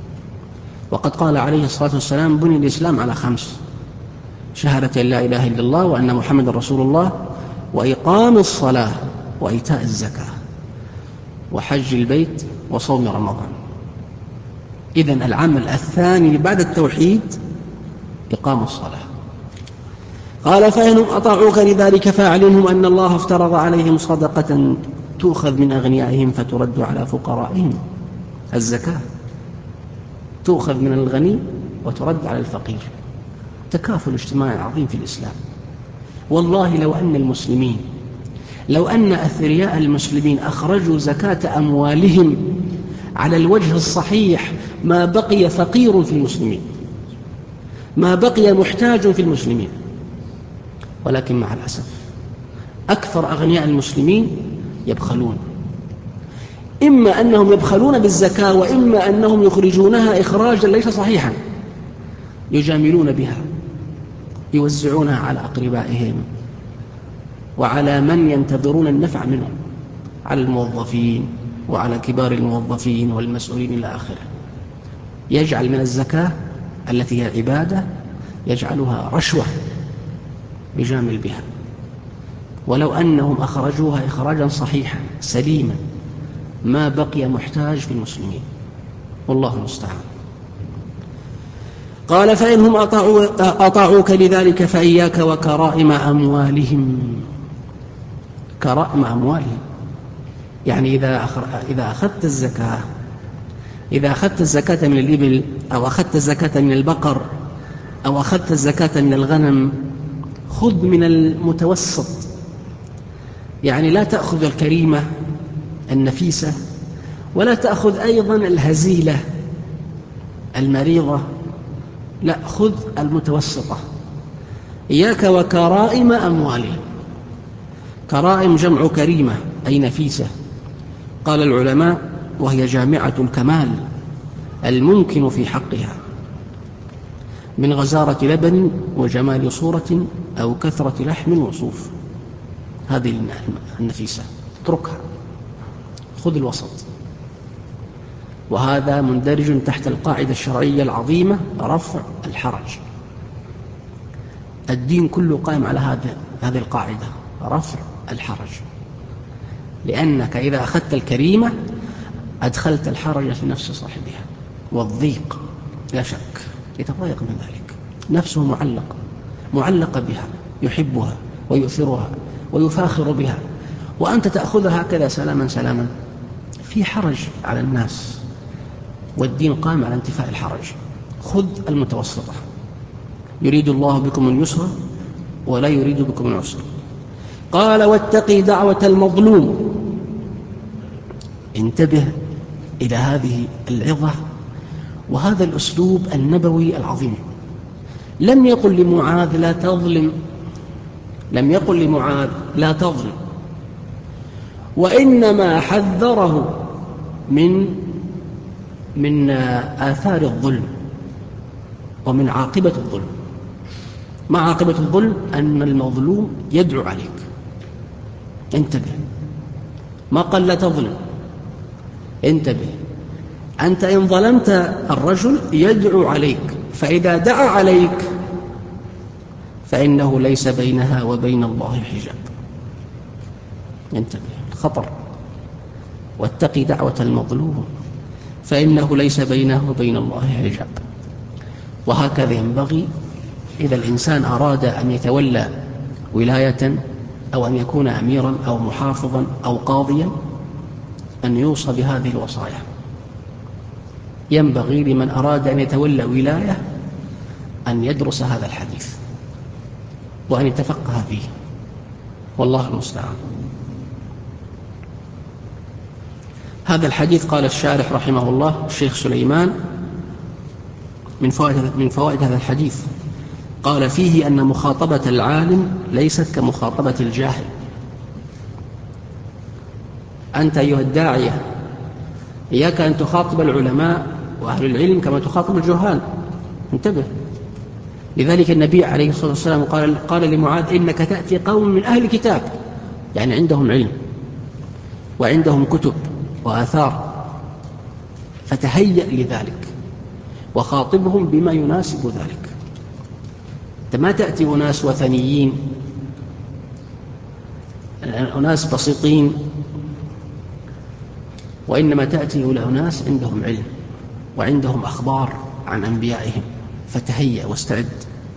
وقد قال عليه الصلاة والسلام بني الإسلام على 5: شهادة أن لا إله إلا الله وأن محمد رسول الله، وإقام الصلاة، وإيتاء الزكاة، وحج البيت، وصوم رمضان. إذن العمل الثاني بعد التوحيد إقام الصلاة. قال فإنهم أطاعوك لذلك فأعلمهم أن الله افترض عليهم صدقة تؤخذ من أغنيائهم فترد على فقرائهم. الزكاة تؤخذ من الغني وترد على الفقير، تكافل اجتماعي عظيم في الإسلام. والله لو أن المسلمين لو أن أثرياء المسلمين أخرجوا زكاة أموالهم على الوجه الصحيح ما بقي فقير في المسلمين، ما بقي محتاج في المسلمين. ولكن مع الأسف أكثر أغنياء المسلمين يبخلون، إما أنهم يبخلون بالزكاة، وإما أنهم يخرجونها إخراجا ليس صحيحا، يجاملون بها، يوزعونها على أقربائهم وعلى من ينتظرون النفع منهم، على الموظفين وعلى كبار الموظفين والمسؤولين إلى آخره. يجعل من الزكاة التي هي عبادة يجعلها رشوة يجامل بها، ولو أنهم أخرجوها إخراجا صحيحا سليما ما بقي محتاج في المسلمين، والله المستعان. قال فإنهم أطاعوك لذلك فإياك وكرائم أموالهم. كرائم أموالهم يعني إذا أخذت الزكاة، إذا أخذت الزكاة من الإبل، أو أخذت الزكاة من البقر، أو أخذت الزكاة من الغنم، خذ من المتوسط. يعني لا تأخذ الكريمة النفيسة، ولا تأخذ أيضا الهزيلة المريضة، لا، خذ المتوسطة. إياك وكرائم أموالهم. كرائم جمع كريمة أي نفيسة. قال العلماء وهي جامعة الكمال الممكن في حقها من غزارة لبن وجمال صورة أو كثرة لحم وصوف. هذه النفيسة اتركها، خذ الوسط. وهذا مندرج تحت القاعدة الشرعية العظيمة رفع الحرج. الدين كله قائم على هذه القاعدة، رفع الحرج، لأنك إذا أخذت الكريمة أدخلت الحرج في نفس صاحبها والضيق، لا شك يتضايق من ذلك، نفسه معلقة بها، يحبها ويؤثرها ويفاخر بها، وأنت تأخذها هكذا سلاما سلاما، في حرج على الناس، والدين قام على انتفاء الحرج. خذ المتوسطة. يريد الله بكم اليسر ولا يريد بكم العسر. قال واتقي دعوة المظلوم. انتبه إلى هذه العظة وهذا الأسلوب النبوي العظيم. لم يقل لمعاذ لا تظلم، لم يقل لمعاذ لا تظلم، وإنما حذره من آثار الظلم ومن عاقبة الظلم. ما عاقبة الظلم؟ أن المظلوم يدعو عليك. انتبه، ما قال لا تظلم، انتبه. أنت إن ظلمت الرجل يدعو عليك، فإذا دعا عليك فإنه ليس بينها وبين الله حجاب. انتبه، خطر. واتقي دعوة المظلوم فإنه ليس بينه وبين الله حجاب. وهكذا ينبغي إذا الإنسان أراد أن يتولى ولاية أو أن يكون أميرا أو محافظا أو قاضيا أن يوصى بهذه الوصايا. ينبغي لمن أراد أن يتولى ولاية أن يدرس هذا الحديث وأن يتفقه فيه، والله المستعان. هذا الحديث قال الشارح رحمه الله الشيخ سليمان من فوائد هذا الحديث، قال فيه أن مخاطبة العالم ليست كمخاطبة الجاهل. أنت أيها الداعية إياك أن تخاطب العلماء وأهل العلم كما تخاطب الجهال، انتبه. لذلك النبي عليه الصلاة والسلام قال لمعاذ إنك تأتي قوم من أهل الكتاب، يعني عندهم علم وعندهم كتب وآثار، فتهيأ لذلك وخاطبهم بما يناسب ذلك. أنت ما تأتي أناس وثنيين، أناس بسيطين، وإنما تأتي إلى أناس عندهم علم وعندهم أخبار عن أنبيائهم، فتهيأ واستعد.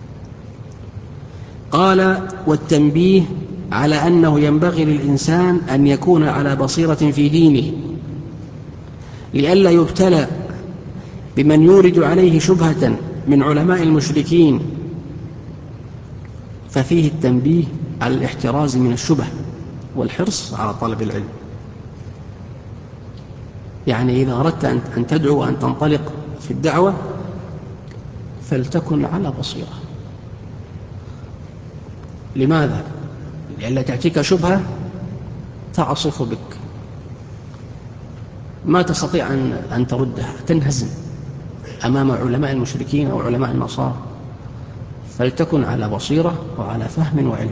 قال والتنبيه على أنه ينبغي للإنسان أن يكون على بصيرة في دينه لئلا يبتلى بمن يورد عليه شبهة من علماء المشركين، ففيه التنبيه على الاحتراز من الشبه والحرص على طلب العلم. يعني إذا أردت أن تدعو وأن تنطلق في الدعوة فلتكن على بصيرة. لماذا؟ لأن تأتيك شبهة تعصف بك، ما تستطيع أن تردها، تنهزم أمام علماء المشركين أو علماء النصارى. فلتكن على بصيرة وعلى فهم وعلم.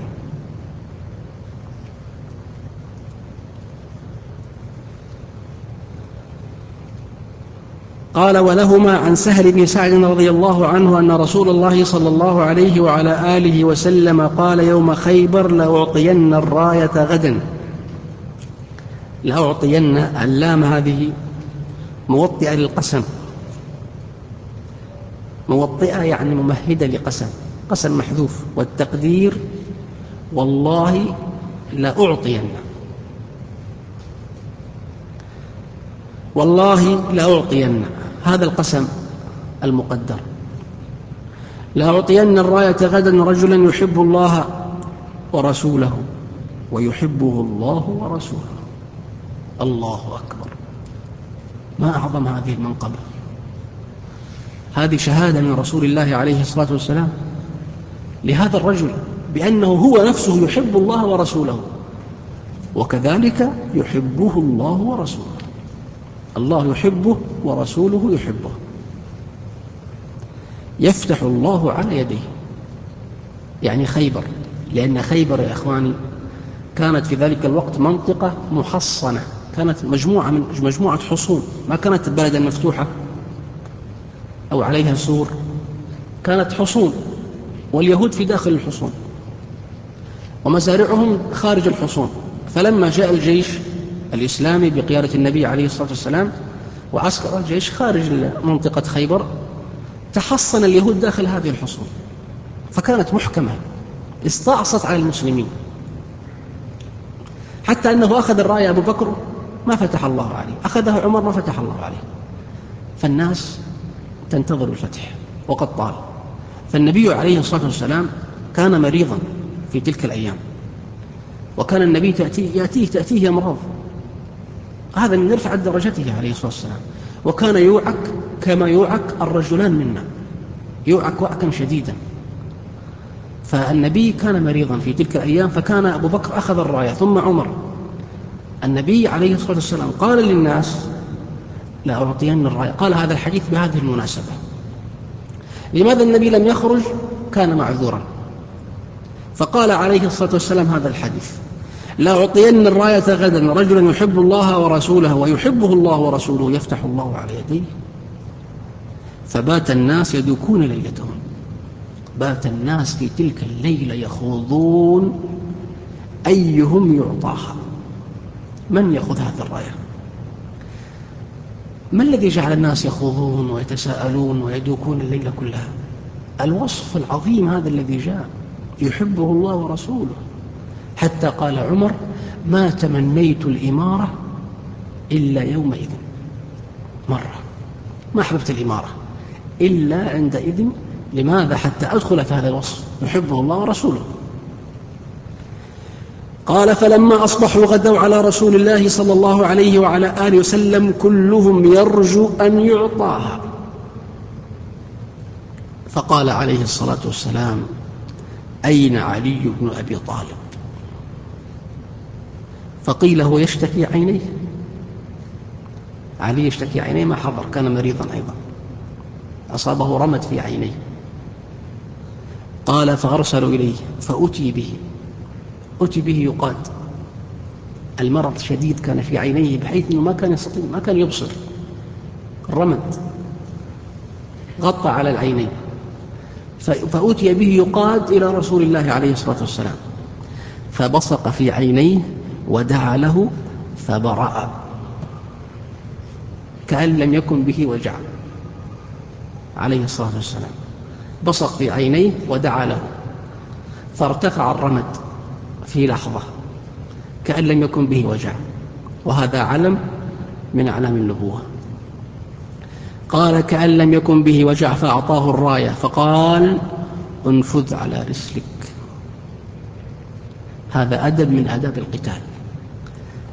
قال: ولهما عن سهل بن سعد رضي الله عنه أن رسول الله صلى الله عليه وعلى آله وسلم قال يوم خيبر: لأعطين الراية غدا. لأعطين، اللام هذه موطئة للقسم، موطئة يعني ممهدة لقسم، قسم محذوف، والتقدير والله لأعطين، والله لأعطين، هذا القسم المقدر. لأعطين الراية غدا رجلا يحب الله ورسوله ويحبه الله ورسوله. الله أكبر، ما أعظم هذه المنقبة. هذه شهادة من رسول الله عليه الصلاة والسلام لهذا الرجل بأنه هو نفسه يحب الله ورسوله، وكذلك يحبه الله ورسوله. الله يحبه ورسوله يحبه. يفتح الله على يديه، يعني خيبر، لأن خيبر يا إخواني كانت في ذلك الوقت منطقة محصنة، كانت مجموعة حصون، ما كانت بلدا مفتوحة أو عليها سور، كانت حصون، واليهود في داخل الحصون ومزارعهم خارج الحصون. فلما جاء الجيش الإسلامي بقيادة النبي عليه الصلاة والسلام وعسكر الجيش خارج منطقة خيبر، تحصن اليهود داخل هذه الحصون، فكانت محكمة استعصت على المسلمين، حتى أنه أخذ الراية أبو بكر ما فتح الله عليه، أخذها عمر ما فتح الله عليه، فالناس تنتظر الفتح وقد طال. فالنبي عليه الصلاة والسلام كان مريضا في تلك الأيام، وكان النبي تأتيه أمراض، هذا من رفعة درجته عليه الصلاة والسلام، وكان يوعك كما يوعك الرجلان منا، يوعك وعكا شديدا. فالنبي كان مريضا في تلك الأيام، فكان أبو بكر أخذ الراية ثم عمر. النبي عليه الصلاة والسلام قال للناس: لا أعطين الراية. قال هذا الحديث بهذه المناسبة. لماذا النبي لم يخرج؟ كان معذورا، فقال عليه الصلاة والسلام هذا الحديث: لا أعطين الراية غدا رجلا يحب الله ورسوله ويحبه الله ورسوله يفتح الله على يديه. فبات الناس يدوكون ليلتهم، بات الناس في تلك الليلة يخوضون أيهم يعطاها، من يأخذ هذه الراية. ما الذي جعل الناس يخوضون ويتساءلون ويدوكون الليلة كلها؟ الوصف العظيم هذا الذي جاء، يحبه الله ورسوله، حتى قال عمر: ما تمنيت الإمارة إلا يومئذ مرة، ما أحببت الإمارة إلا عندئذ. لماذا؟ حتى أدخل في هذا الوصف، يحبه الله ورسوله. قال: فلما أصبحوا غدوا على رسول الله صلى الله عليه وعلى آله وسلم كلهم يرجو أن يعطاها، فقال عليه الصلاة والسلام: أين علي بن أبي طالب؟ فقيل: هو يشتكي عينيه. علي يشتكي عينيه، ما حضر، كان مريضا أيضا، أصابه رمد في عينيه. قال: فأرسلوا إليه فأتي به، أتي به يقاد، المرض شديد كان في عينيه بحيث أنه ما كان يستطيع، ما كان يبصر، الرمد غطى على العينين. فأتي به يقاد إلى رسول الله عليه الصلاة والسلام، فبصق في عينيه ودعا له فبرأ كأن لم يكن به وجع عليه الصلاة والسلام. بصق في عينيه ودعا له فارتفع الرمد في لحظة كأن لم يكن به وجع، وهذا علم من أعلام النبوة. قال: كأن لم يكن به وجع، فأعطاه الراية فقال: انفذ على رسلك. هذا أدب من آداب القتال،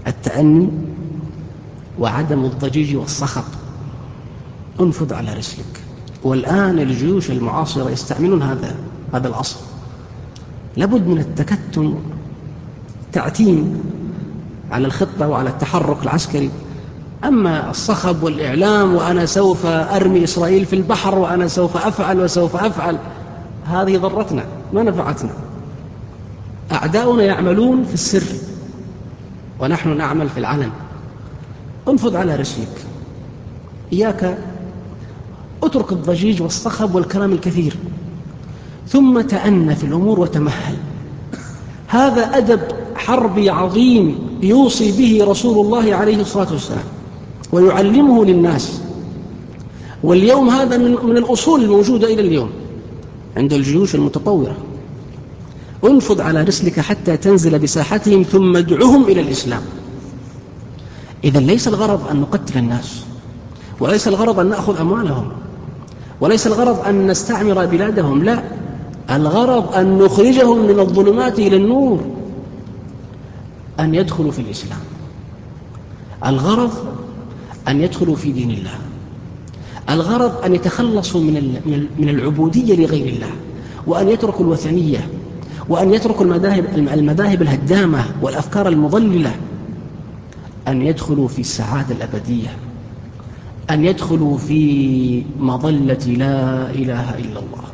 التأني وعدم الضجيج والصخب. انفض على رسلك. والآن الجيوش المعاصرة يستعملون هذا الأصل. لابد من التكتم، تعتيم على الخطة وعلى التحرك العسكري. أما الصخب والإعلام وأنا سوف أرمي إسرائيل في البحر وأنا سوف أفعل وسوف أفعل، هذه ضرتنا ما نفعتنا. أعداؤنا يعملون في السر ونحن نعمل في العلن. انفض على رسلك، إياك، اترك الضجيج والصخب والكلام الكثير، ثم تأنى في الأمور وتمهل. هذا أدب حربي عظيم يوصي به رسول الله عليه الصلاة والسلام ويعلمه للناس. واليوم هذا من الأصول الموجودة إلى اليوم عند الجيوش المتطورة. انفض على رسلك حتى تنزل بساحتهم ثم ادعهم إلى الإسلام. إذا ليس الغرض أن نقتل الناس، وليس الغرض أن نأخذ أموالهم، وليس الغرض أن نستعمر بلادهم، لا، الغرض أن نخرجهم من الظلمات إلى النور، أن يدخلوا في الإسلام. الغرض أن يدخلوا في دين الله. الغرض أن يتخلصوا من العبودية لغير الله، وأن يتركوا الوثنية، وأن يتركوا المذاهب الهدامة والأفكار المضللة، أن يدخلوا في السعادة الأبدية، أن يدخلوا في مظلة لا إله إلا الله.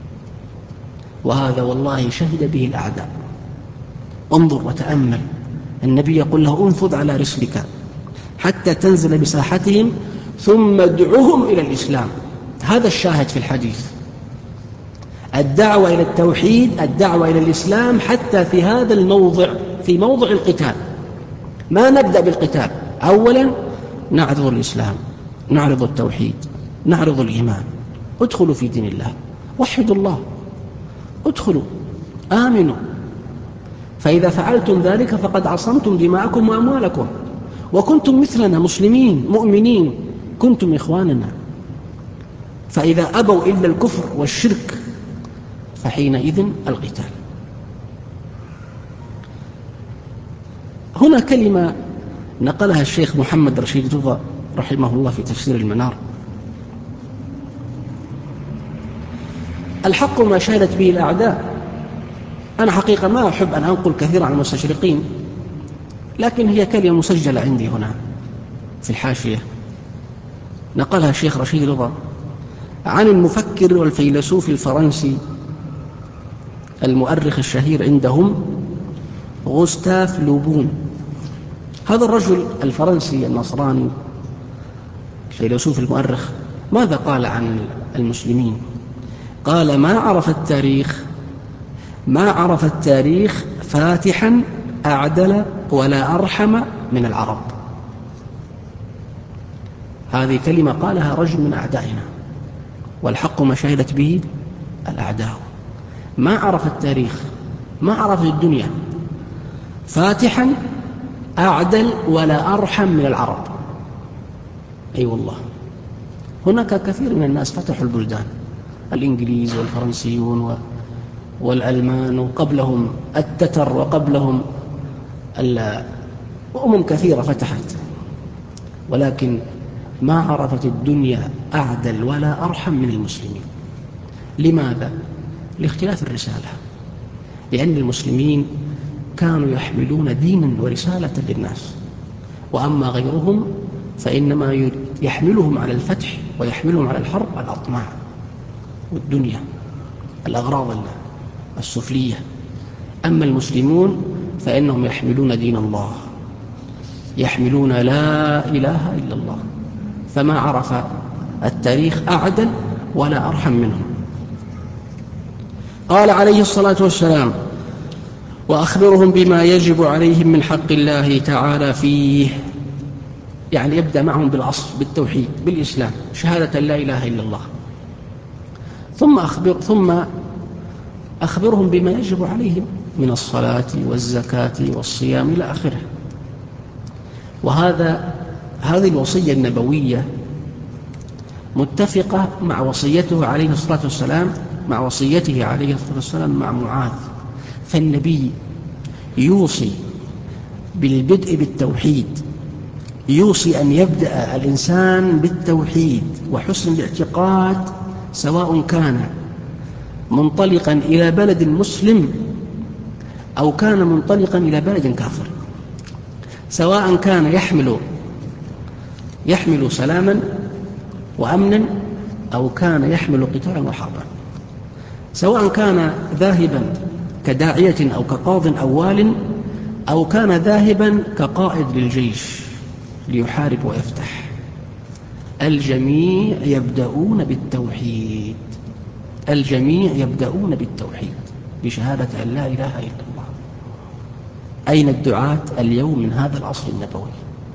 وهذا والله شهد به الأعداء. انظر وتأمل، النبي يقول له انفض على رسلك حتى تنزل بساحتهم ثم ادعهم إلى الإسلام. هذا الشاهد في الحديث، الدعوة إلى التوحيد، الدعوة إلى الإسلام، حتى في هذا الموضع، في موضع القتال. ما نبدأ بالقتال، أولا نعرض الإسلام، نعرض التوحيد، نعرض الإيمان. ادخلوا في دين الله، وحدوا الله، ادخلوا، آمنوا. فإذا فعلتم ذلك فقد عصمتم دماءكم وأموالكم، وكنتم مثلنا مسلمين مؤمنين، كنتم إخواننا. فإذا أبوا إلا الكفر والشرك فحينئذ القتال. هنا كلمة نقلها الشيخ محمد رشيد رضا رحمه الله في تفسير المنار: الحق ما شهدت به الأعداء. أنا حقيقة ما أحب أن أنقل كثيرا عن المستشرقين، لكن هي كلمة مسجلة عندي هنا في الحاشية. نقلها الشيخ رشيد رضا عن المفكر والفيلسوف الفرنسي المؤرخ الشهير عندهم غوستاف لوبون. هذا الرجل الفرنسي النصراني الفيلسوف المؤرخ ماذا قال عن المسلمين؟ قال: ما عرف التاريخ فاتحا أعدل ولا أرحم من العرب. هذه كلمة قالها رجل من أعدائنا، والحق ما شهدت به الأعداء. ما عرف التاريخ، ما عرف الدنيا فاتحا أعدل ولا أرحم من العرب. أي والله، هناك كثير من الناس فتحوا البلدان، الإنجليز والفرنسيون والألمان، وقبلهم التتر، وقبلهم أمم كثيرة فتحت، ولكن ما عرفت الدنيا أعدل ولا أرحم من المسلمين. لماذا؟ لاختلاف الرسالة. لأن المسلمين كانوا يحملون دينا ورسالة للناس، وأما غيرهم فإنما يحملهم على الفتح ويحملهم على الحرب الأطماع والدنيا، الأغراض السفلية. أما المسلمون فإنهم يحملون دين الله، يحملون لا إله إلا الله، فما عرف التاريخ أعدل ولا أرحم منهم. قال عليه الصلاة والسلام: وأخبرهم بما يجب عليهم من حق الله تعالى فيه. يعني يبدأ معهم بالأصل، بالتوحيد، بالإسلام، شهادة لا إله إلا الله، ثم أخبرهم بما يجب عليهم من الصلاة والزكاة والصيام إلى آخره. هذه الوصية النبوية متفقة مع وصيته عليه الصلاة والسلام مع معاذ. فالنبي يوصي بالبدء بالتوحيد، يوصي أن يبدأ الإنسان بالتوحيد وحسن الاعتقاد، سواء كان منطلقا إلى بلد مسلم أو كان منطلقا إلى بلد كافر، سواء كان يحمل سلاما وأمنا أو كان يحمل قتالا وحربا، سواء كان ذاهبا كداعية أو كقاض أو وال، أو كان ذاهبا كقائد للجيش ليحارب ويفتح. الجميع يبدأون بالتوحيد، الجميع يبدأون بالتوحيد بشهادة أن لا إله إلا الله. أين الدعاة اليوم من هذا العصر النبوي؟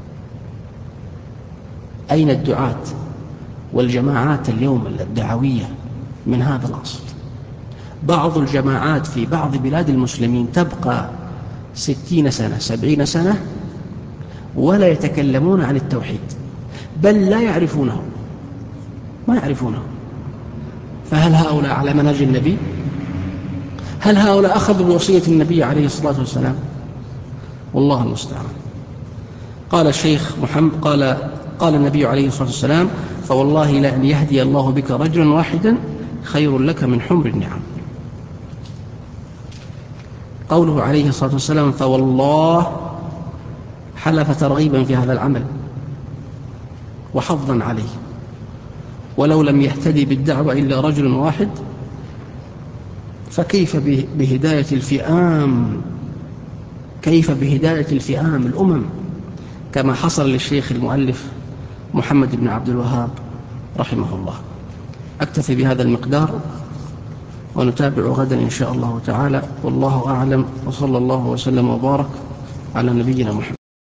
أين الدعاة والجماعات اليوم الدعوية من هذا العصر؟ بعض الجماعات في بعض بلاد المسلمين تبقى 60 سنة 70 سنة ولا يتكلمون عن التوحيد، بل لا يعرفونه، ما يعرفونه. فهل هؤلاء على منهج النبي؟ هل هؤلاء أخذوا بوصية النبي عليه الصلاة والسلام؟ والله المستعان. قال الشيخ محمد قال النبي عليه الصلاة والسلام: فوالله لأن يهدي الله بك رجلا واحدا خير لك من حمر النعم. قوله عليه الصلاة والسلام فوالله حلف ترغيبا في هذا العمل وحظا عليه، ولو لم يهتدي بالدعوة إلا رجل واحد فكيف بهداية الفئام، كيف بهداية الفئام الأمم، كما حصل للشيخ المؤلف محمد بن عبد الوهاب رحمه الله. أكتفي بهذا المقدار ونتابع غدا إن شاء الله تعالى، والله أعلم، وصلى الله وسلم وبارك على نبينا محمد.